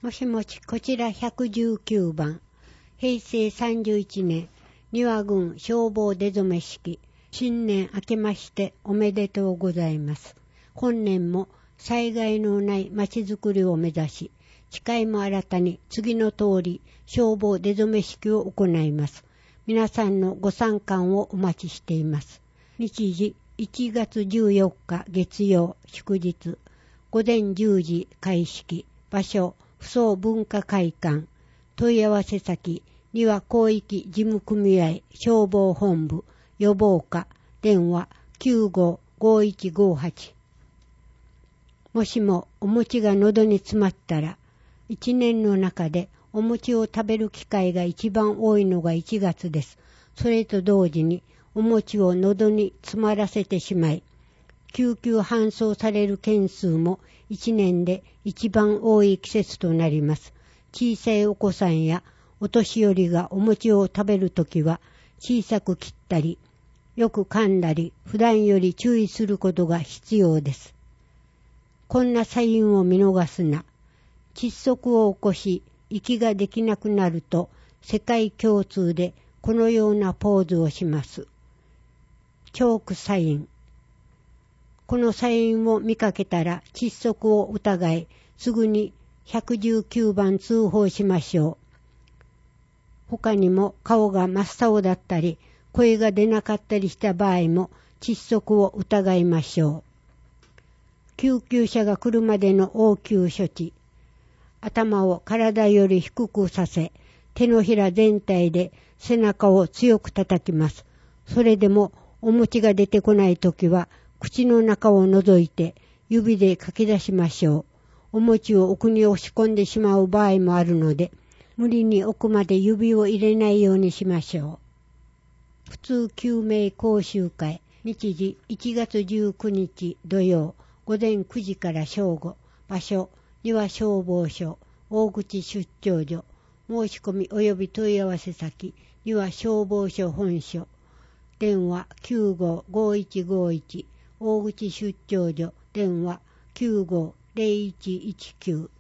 もしもし、こちら119番。平成31年、庭郡消防出初め式。新年明けましておめでとうございます。本年も災害のないまちづくりを目指し、誓いも新たに次の通り消防出初め式を行います。皆さんのご参加をお待ちしています。日時1月14日月曜祝日。午前10時開式。場所、扶桑文化会館。問い合わせ先、庭広域事務組合消防本部予防課。電話955158。もしもお餅が喉に詰まったら、一年の中でお餅を食べる機会が一番多いのが1月です。それと同時にお餅を喉に詰まらせてしまい、救急搬送される件数も一年で一番多い季節となります。小さいお子さんやお年寄りがお餅を食べるときは小さく切ったり、よく噛んだり、普段より注意することが必要です。こんなサインを見逃すな。窒息を起こし、息ができなくなると、世界共通でこのようなポーズをします。チョークサイン。このサインを見かけたら窒息を疑い、すぐに119番通報しましょう。他にも顔が真っ青だったり、声が出なかったりした場合も窒息を疑いましょう。救急車が来るまでの応急処置。頭を体より低くさせ、手のひら全体で背中を強く叩きます。それでもお餅が出てこないときは、口の中を覗いて指でかき出しましょう。お餅を奥に押し込んでしまう場合もあるので、無理に奥まで指を入れないようにしましょう。普通救命講習会。日時1月19日土曜午前9時から正午。場所、庭消防署、大口出張所。申し込み及び問い合わせ先、庭消防署本所。電話955151。大口出張所。電話950119。